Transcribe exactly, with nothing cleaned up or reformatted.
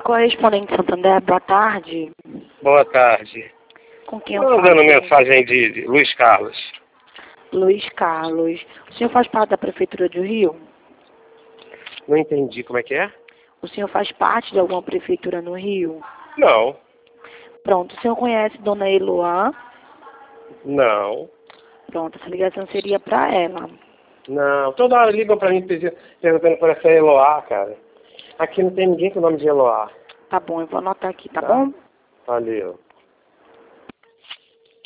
correspondente Santander, boa tarde. Boa tarde. Com quem eu Estou falo? mandando mensagem de, de Luiz Carlos. Luiz Carlos. O senhor faz parte da Prefeitura de Rio? Não entendi como é que é? O senhor faz parte de alguma prefeitura no Rio? Não. Pronto, o senhor conhece Dona Eloá? Não. Pronto, essa ligação seria para ela. Não. Toda hora ligam pra mim pedi- perguntando por essa Eloá, cara. Aqui não tem ninguém com o nome de Eloá. Tá bom, eu vou anotar aqui, tá, Tá. bom? Valeu.